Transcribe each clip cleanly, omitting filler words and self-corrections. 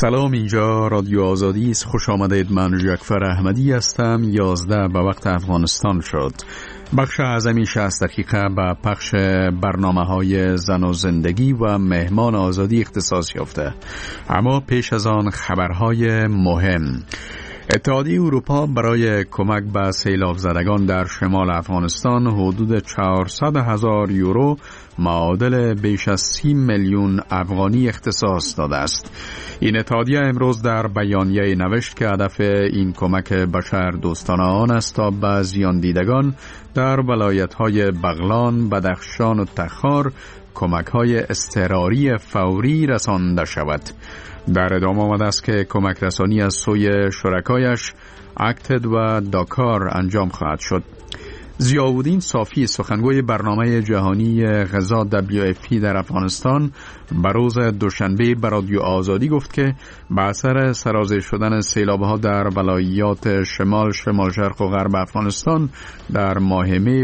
سلام، اینجا رادیو آزادی است. خوش آمدید. من جعفر احمدی هستم. 11 به وقت افغانستان شد. بخش اعظمی 60 دقیقه به پخش برنامه‌های زن و زندگی و مهمان آزادی اختصاص یافته. اما پیش از آن خبرهای مهم. اتحادیه اروپا برای کمک به سیلاب زدگان در شمال افغانستان حدود 400,000 یورو معادل بیش از 30 میلیون افغانی اختصاص داده است. این اتحادیه امروز در بیانیه نوشت که هدف این کمک بشر دوستانه آن است تا به زیان دیدگان در ولایت‌های بغلان، بدخشان و تخار کمک‌های اضطراری فوری رسانده شود. در ادامه آمده است که کمک رسانی از سوی شرکایش اکتد و داکار انجام خواهد شد. ضیاءالدین صافی، سخنگوی برنامه جهانی غذا WFP در افغانستان، به روز دوشنبه به رادیو آزادی گفت که به اثر سرازیر شدن سیلاب‌ها در ولایات شمال شرق و غرب افغانستان در ماه می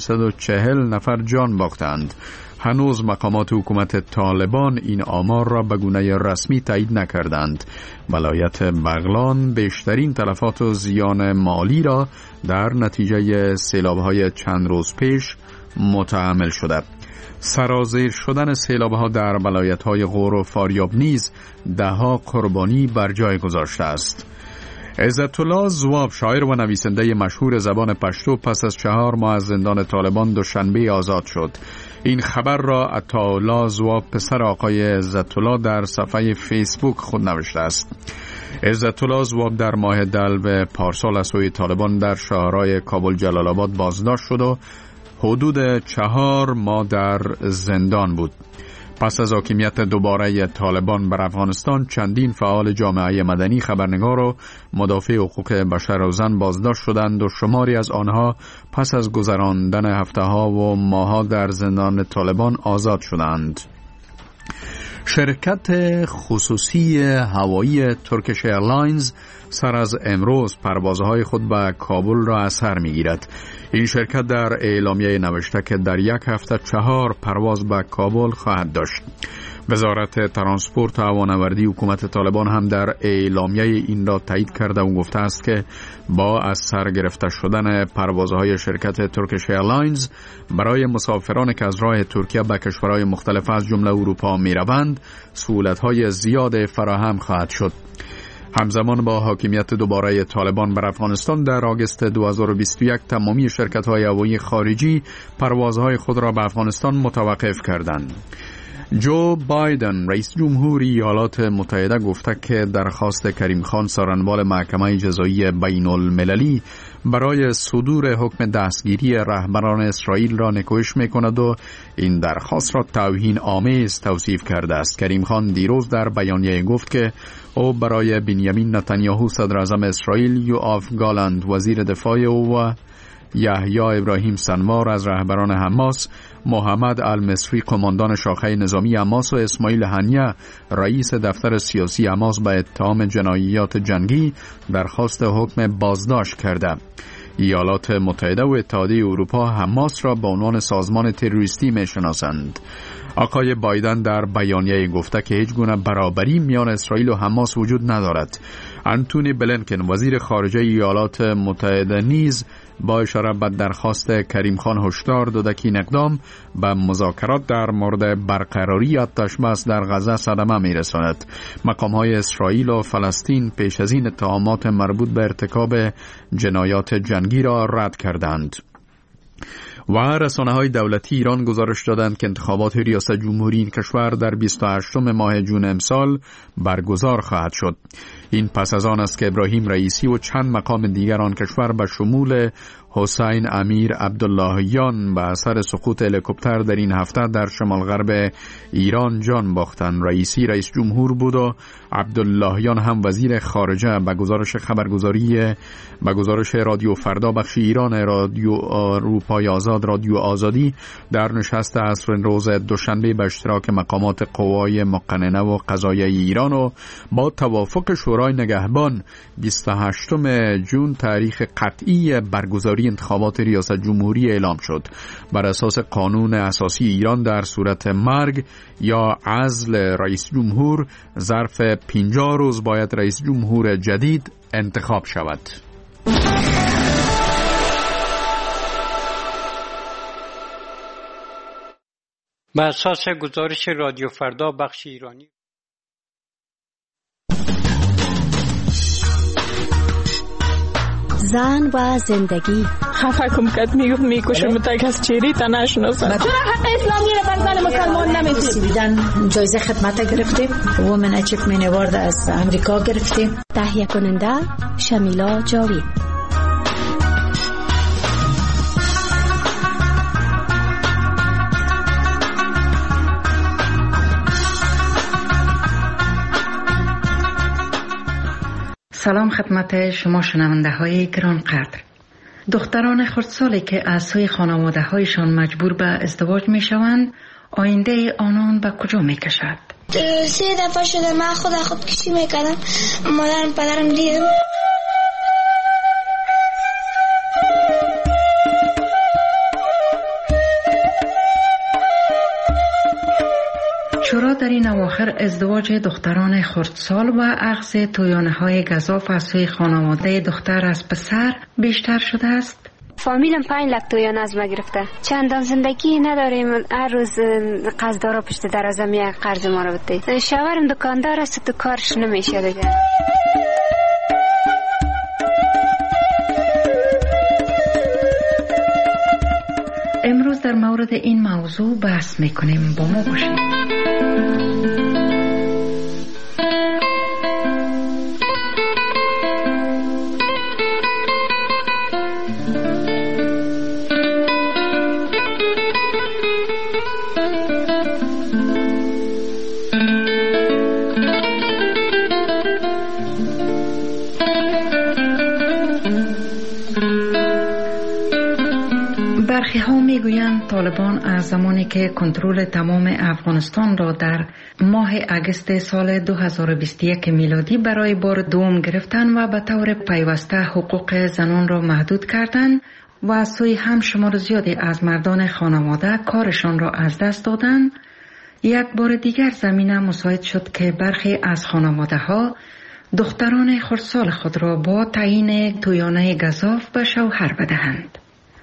540 نفر جان باختند. هنوز مقامات حکومت طالبان این آمار را به گونه رسمی تایید نکردند. ولایت بغلان بیشترین تلفات و زیان مالی را در نتیجه سیلاب‌های چند روز پیش متحمل شده. سرازیر شدن سیلاب‌ها در ولایت‌های غور و فاریاب نیز ده‌ها قربانی بر جای گذاشته است. عزت الله زواب، شاعر و نویسنده مشهور زبان پشتو، پس از 4 ماه از زندان طالبان دوشنبه آزاد شد. این خبر را عطاالله زواب، پسر آقای عزت الله، در صفحه فیسبوک خود نوشته است. عزت الله زواب در ماه دلو پارسال از سوی طالبان در شهرهای کابل جلال آباد بازداشت شد و حدود 4 ماه در زندان بود. پس از حاکمیت دوباره طالبان بر افغانستان، چندین فعال جامعه مدنی، خبرنگار و مدافع حقوق بشر و زن بازداشت شدند و شماری از آنها پس از گذراندن هفته‌ها و ماه‌ها در زندان طالبان آزاد شدند. شرکت خصوصی هوایی ترکیش ایرلاینز سر از امروز پروازهای خود به کابل را از سر می‌گیرد. این شرکت در اعلامیه نوشته که در یک هفته 4 پرواز به کابل خواهد داشت. وزارت ترانسپورت و هوانوردی حکومت طالبان هم در اعلامیه این را تایید کرده و گفته است که با از سر گرفته شدن پروازهای شرکت ترکیش ایرلاینز برای مسافران که از راه ترکیه به کشورهای مختلف از جمله اروپا می‌روند، سهولت‌های زیاد فراهم خواهد شد. همزمان با حاکمیت دوباره طالبان بر افغانستان در آگوست 2021 تمامی شرکت‌های هوایی خارجی پروازهای خود را به افغانستان متوقف کردند. جو بایدن، رئیس جمهوری ایالات متحده، گفته که درخواست کریم خان، سارنوال محکمه جزایی بین المللی، برای صدور حکم دستگیری رهبران اسرائیل را نکوهش می‌کند و این درخواست را توهین آمیز توصیف کرده است. کریم خان دیروز در بیانیه گفت که او برای بنیامین نتانیاهو صدر اعظم اسرائیل، یوآف گالند وزیر دفاع او و یحیی ابراهیم سنوار از رهبران حماس، محمد المصری قماندان شاخه نظامی حماس و اسماعیل هنیه رئیس دفتر سیاسی حماس به اتهام جنایات جنگی درخواست حکم بازداشت کرده. ایالات متحده و اتحادیه اروپا حماس را به عنوان سازمان تروریستی می‌شناسند. آقای بایدن در بیانیه گفته که هیچ گونه برابری میان اسرائیل و حماس وجود ندارد. انتونی بلینکن وزیر خارجه ایالات متحده نیز با اشاره به درخواست کریم خان هشدار داده که این اقدام به مذاکرات در مورد برقراری آتش‌بس در غزه صدمه می‌رساند. مقام‌های اسرائیل و فلسطین پیش از این اتهامات مربوط به ارتکاب جنایات جنگی را رد کردند. و رسانه‌های دولتی ایران گزارش دادند که انتخابات ریاست جمهوری این کشور در 28 ماه جون امسال برگزار خواهد شد. این پس از آن است که ابراهیم رئیسی و چند مقام دیگر آن کشور به شمول حسین امیر عبداللهیان به اثر سقوط هلیکوپتر در این هفته در شمال غرب ایران جان باختند. رئیسی رئیس جمهور بود و عبداللهیان هم وزیر خارجه. به گزارش رادیو فردا بخش ایران رادیو اروپای آزاد، رادیو آزادی، در نشست عصر روز دوشنبه به اشتراک مقامات قوای مقننه و قضاییه ایران و با توافق شورای نگهبان 28 جون تاریخ قطعی برگزاری نهایی انتخابات ریاست جمهوری اعلام شد. بر اساس قانون اساسی ایران در صورت مرگ یا عزل رئیس جمهور ظرف 50 روز باید رئیس جمهور جدید انتخاب شود. بر اساس گزارش رادیو فردا بخش ایرانی زن و زندگی خفه کم کد میکشه متک از چیری تا نشناسن. چرا حق اسلامی رو بر زن مسلمان نمیدید؟ جایزه خدمت گرفتیم، وومن اچیومنت اوارد از امریکا گرفتیم. تهیه کننده شمیلا جاوید. سلام خدمت شما شنونده های گرانقدر. دختران خردسالی که از سوی خانواده هایشان مجبور به ازدواج می شوند، آینده آنان به کجا می کشد؟ 3 دفعه شده من خودکشی میکردم. مادرم پدرم دیدم. چرا در این اواخر ازدواج دختران خردسال و اخذ تویانه‌های گزاف از سوی خانواده دختر از پسر بیشتر شده است؟ فامیلم 5 لک تویانه از ما گرفته. چندان زندگی نداریم. هر روز قرضدارا پشت درازم یک قرض ما رو بده. شوهرم دکاندار است، تو کارش نمیشه دیگه. امروز در مورد این موضوع بحث میکنیم. با ما باشید. برخی ها میگویند طالبان از زمانی که کنترل تمام افغانستان را در ماه اگست سال 2021 میلادی برای بار دوم گرفتند و به طور پیوسته حقوق زنان را محدود کردند و از سوی هم شمار زیادی از مردان خانواده کارشان را از دست دادند، یک بار دیگر زمینه مساعد شد که برخی از خانواده ها دختران خردسال خود را با تعیین تویانه گزاف به شوهر بدهند.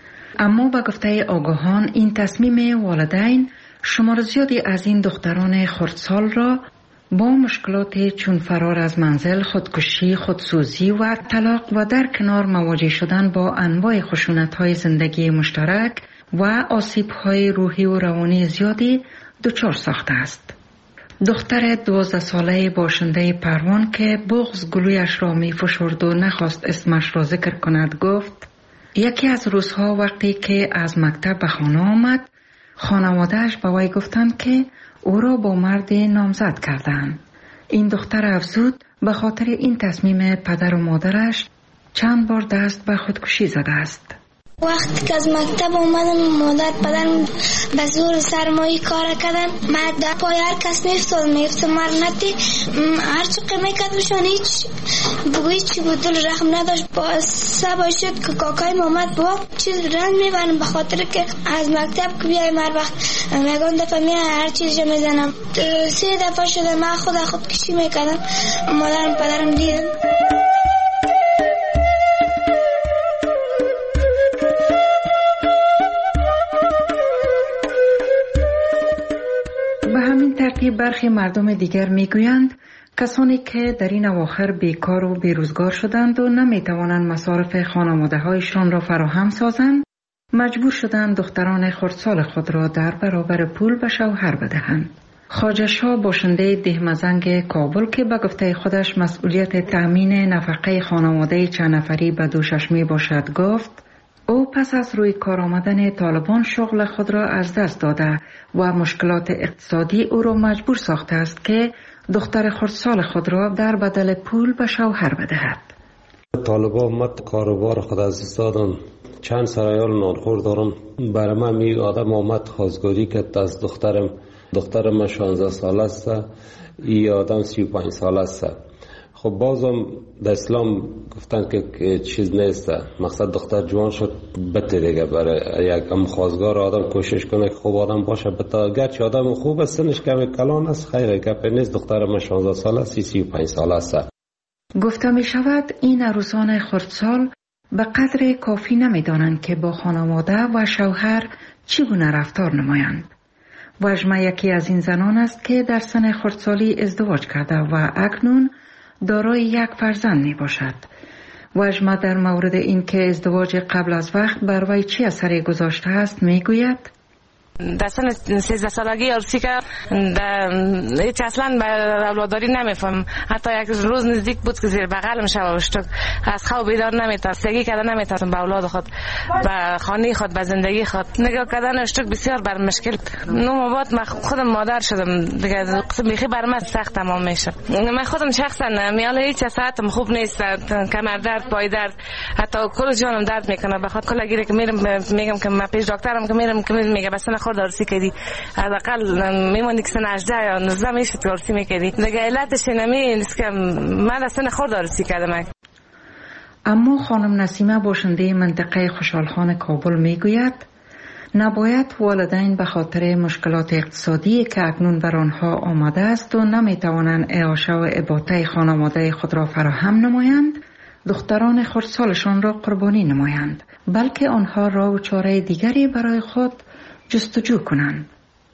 اما به گفته آگاهان این تصمیم والدین شمار زیادی از این دختران خردسال را با مشکلات چون فرار از منزل، خودکشی، خودسوزی و طلاق و در کنار مواجه شدن با انواع خشونت‌های زندگی مشترک و آسیب‌های روحی و روانی زیادی دچار ساخته است. دختر 12 ساله باشنده پروان که بغض گلویش را می فشرد و نخواست اسمش را ذکر کند گفت: یکی از روزها وقتی که از مکتب به خانه آمد، خانواده‌اش به وی گفتند که او را با مرد نامزد کردند. این دختر افزود به خاطر این تصمیم پدر و مادرش چند بار دست به خودکشی زده است. وقتی که از مکتب اومدم مادر پدرم به زور سرمایی کار کردن. من در پای هر کس میفتم مرنتی هر چقه میکردمشان هیچ بگوی چی بود دل رحم نداشت. با سبا شد که کاکای محمد با چیز رنگ میبرم به خاطر که از مکتب که بیایم هر وقت میگم دفعه هر چیز جا میزنم. 3 دفعه شده من خودکشی میکردم. مادرم پدرم دیدم. برخی مردم دیگر میگویند کسانی که در این اواخر بیکار و بیروزگار شدند و نمیتوانند مصارف خانواده هایشان را فراهم سازند، مجبور شدند دختران خردسال خود را در برابر پول به شوهر بدهند. خواجه شاه باشنده دهمزنگ کابل که به گفته خودش مسئولیت تأمین نفقه خانواده چند نفری به دوشش می باشد گفت: او پس از روی کار آمدن طالبان شغل خود را از دست داده و مشکلات اقتصادی او را مجبور ساخته است که دختر خردسال خود را در بدل پول به شوهر بدهد. طالبان مت کاروبار خود از دست دادن. چند سرایال نانخور دارم. برای من می آدم آمد خواستگاری که از دخترم 16 ساله است، ای آدم 35 ساله است. خب بازم در اسلام گفتن که چیز نیست، مقصد دختر جوان شد بته دیگه. برای یک خواستگار آدم کوشش کنه که خوب آدم باشه، بتا گرچه آدم خوب است سنش کمی کلان است، خیره گپ نیست. دختر من 16 ساله است، 35 ساله است. گفته می شود این عروسان خردسال به قدر کافی نمی دانند که با خانواده و شوهر چگونه رفتار نمایند. وژمه یکی از این زنان است که در سن خردسالی ازدواج کرده و اکنون دارای یک فرزند می باشد. وژمه در مورد این که ازدواج قبل از وقت بر وی چه اثری گذاشته است می گوید: در سن 13 سالگی عروسی که هیچ اصلا به اولاداری نمیفهم. حتی یک روز نزدیک بود که زیر بغلم شب شد، از خواب بیدار نمیتونم، سگی کردن نمیتونم به اولاد خود، به خانه خود، به زندگی خود. نگاه کردن اشتک بسیار بر مشکل. نو بعد من خودم مادر شدم دیگه، قسم بیخی بر من سخت تمام میشه. من خودم شخصا میال هیچ ساعتم خوب نیست، کمر درد، پای درد، حتی کل جانم درد میکنه. بخاطر کلا گیره که میرم میگم که من پیش دکترم که میرم که میگه بس خود عروسی کردی، حداقل میموندی که سن 18 یا 19 میشد که عروسی میکردی دیگه. علتش نیست که من از سن خود عروسی کردم. اما خانم نسیمه باشنده منطقه خوشحالخان کابل میگوید نباید والدین به خاطر مشکلات اقتصادی که اکنون بر آنها آمده است و نمیتوانند اعاشه و اباطه خانواده خود را فراهم نمایند دختران خردسالشان را قربانی نمایند، بلکه آنها راه و چاره دیگری برای خود جستجو کنند.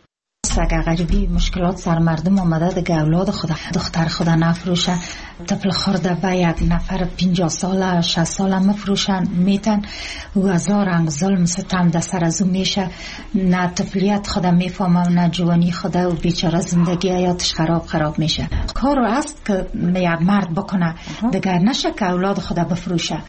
اگر غریبی مشکلات سر مردم آمده دیگه اولاد خود دختر خود نفروشه، طفل خورده و یک نفر 50 ساله 60 ساله مفروشن میتن و هزار رنگ ظلم ستم در سر از او میشه. نه طفلیت خود میفهمه نه جوانی خود و بیچاره زندگی حیاتش خراب میشه. کار است که یک مرد بکنه دیگه، نشه که اولاد خود بفروشه.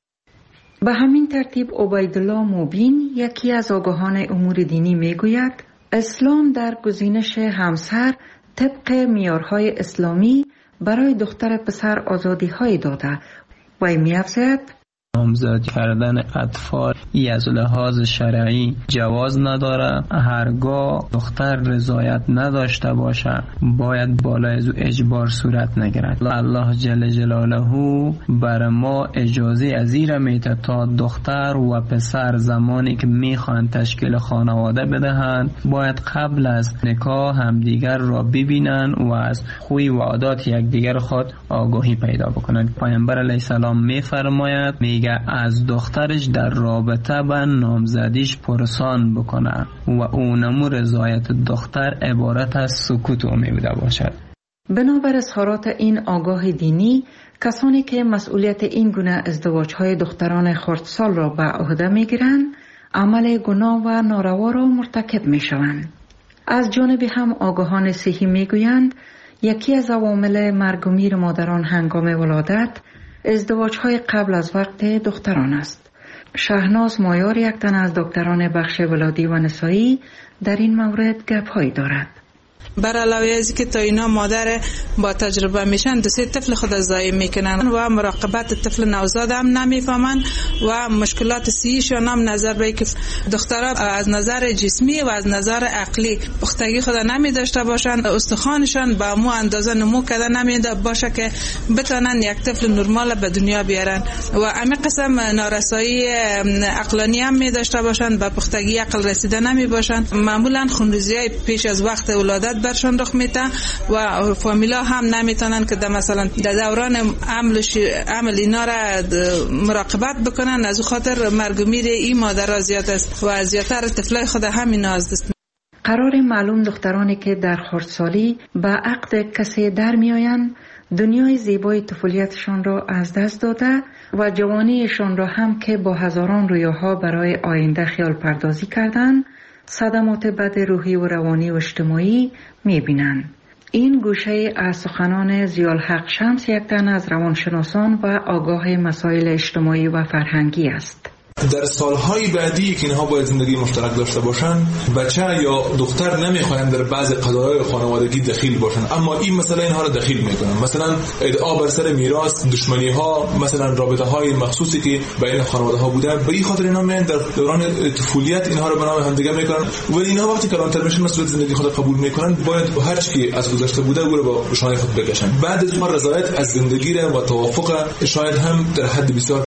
به همین ترتیب عبیدالله موبین یکی از آگاهان امور دینی میگوید اسلام در گزینش همسر طبق معیارهای اسلامی برای دختر پسر آزادی‌های داده و می‌افزاید نامزد کردن اطفال از لحاظ شرعی جواز نداره. هرگاه دختر رضایت نداشته باشه باید بالای از اجبار صورت نگیرد. الله جل جلاله بر ما اجازه از این میده تا دختر و پسر زمانی که میخوان تشکیل خانواده بدهند باید قبل از نکاح همدیگر را ببینن و از خوی و عادات یکدیگر خود آگاهی پیدا بکنند. پیامبر علیه السلام میفرماید از دخترش در رابطه با نامزدیش پرسان بکنه و اونمو رضایت دختر عبارت از سکوت و میبوده باشد. بنابر اظهارات این آگاه دینی کسانی که مسئولیت این گونه ازدواج‌های دختران خردسال را به عهده میگیرند عمل گناه و ناروا را مرتکب میشوند. از جانب هم آگاهان صحی میگویند یکی از عوامل مرگ و میر مادران هنگام ولادت ازدواج‌های قبل از وقت دختران است. شهناز مایار یک تن از دکتران بخش ولادی و نسایی در این مورد گپ‌هایی دارد. بر علاوه از که تا اینا مادر با تجربه میشن دو سه طفل خود ضایع میکنن و مراقبت طفل نوزاد هم نمیفهمن و مشکلات صحیشون هم نظر به که دخترها از نظر جسمی و از نظر عقلی پختگی خود نمی داشته باشن، استخوانشان با مو اندازه نمو کرده نمیده باشه که بتونن یک طفل نرمال به دنیا بیارن و همین قسم نارسایی عقلانی هم می داشته باشن، به پختگی عقل رسیده نمی باشن. معمولا خونریزی‌های پیش از وقت ولادت برشان رخ میده و فامیلا هم نمیتونن که مثلا در دوران عمل اینا را مراقبت بکنن. از خاطر مرگ و میر این مادر زیاد است و زیادتر طفلای خود همین ناز است. قرار معلوم دخترانی که در خردسالی به عقد کسی در میآیند دنیای زیبای طفولیتشان را از دست داده و جوانیشان را هم که با هزاران رویاها برای آینده خیال پردازی کردند صدمات بد روحی و روانی و اجتماعی می‌بینند. این گوشه از سخنان ضیاءالحق شمس یک تن از روانشناسان و آگاه مسائل اجتماعی و فرهنگی است. در سالهای بعدی که اینها باید زندگی مشترک داشته باشن، بچه یا دختر نمیخواین در بعض قضایای خانوادگی دخیل باشن، اما این مسئله اینها را دخیل میکنن. مثلا ادعا بر سر میراث، دشمنی ها، مثلا رابطه های مخصوصی که بین خانواده ها بوده، به این خاطر اینا میان در دوران طفولیت اینها را به نام هم دیگه میکنن و اینها وقتی کلانتر میشن مسئولیت زندگی خود قبول میکنن، باید هر چی که از گذشته بوده او را با شانه خود بکشن. بعد از ما رضایت از زندگی را و توافق شاید هم در حد بسیار